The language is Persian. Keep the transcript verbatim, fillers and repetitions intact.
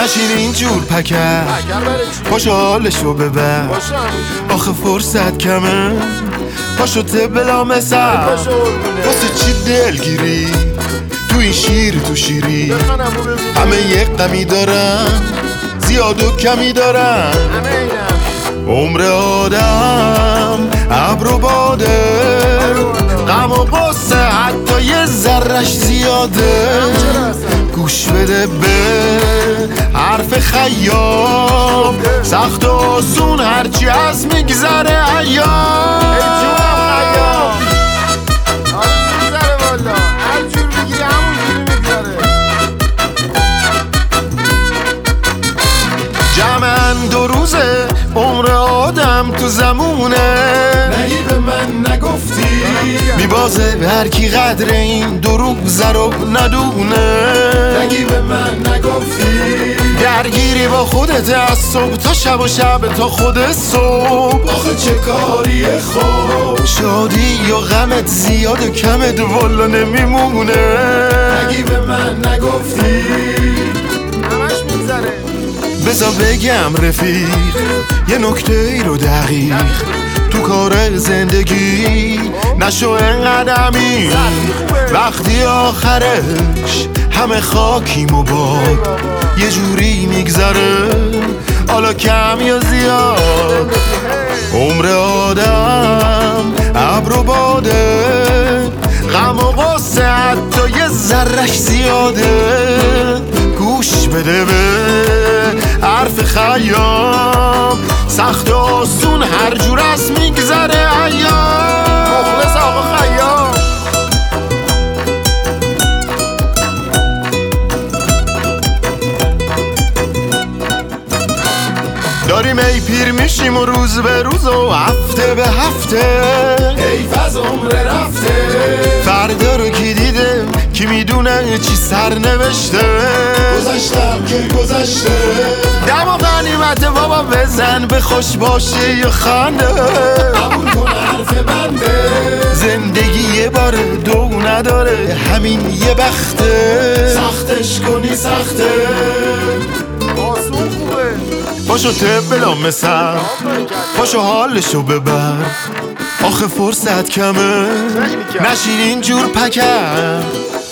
نشین اینجور پکر پاشو حالشو ببر آخه فرصت کمه پاشو تبلا مثل واسه چی دلگیری تو این شیر تو شیری همه یک غمی دارن زیاد و کمی دارن عمر آدم ابر و باده غم و غصه حتی یه ذرش زیاده گوش بده به حرف خیام سخت و آسون هرچی از میگذره ایام جمعن دو روزه عمر آدم تو زمونه نگی به من نگفتی میبازه به هر کی قدر این دو روزه رو ندونه نگی به من نگفتی درگیری با خودت از صبح تا شب و شب تا خود صبح آخه چه کاری خوب شادی یا غمت زیاد و کمت والا نمیمونه نگی به من نگفتی همش میگذره بذار بگم رفیق یه نکته ای رو دقیق تو کار زندگی نشو انقدمی وقتی آخرش همه خاکیم و باد یه جوری میگذره حالا کم یا زیاد عمر آدم ابر و باده غم و غصه حتی یه ذرش زیاده گوش بده به حرف خیام سخت و آسون هر جور از میگذره ایام مخلص آقا خیام داریم ای پیر میشیم و روز به روز و هفته به هفته حیف از عمر رفته فردا رو کی دیده کی میدونه چی سر نوشته گذشتم که گذشته دم و غنیمت بابا بزن به خوش باشه یا خنده قبول کن حرف بنده زندگی یه باره دو نداره همین یه بخته سختش کنی سخته آسون خوبه پاشو تبلا مثل پاشو حالشو ببر آخه فرصت کمه نشین اینجور پکر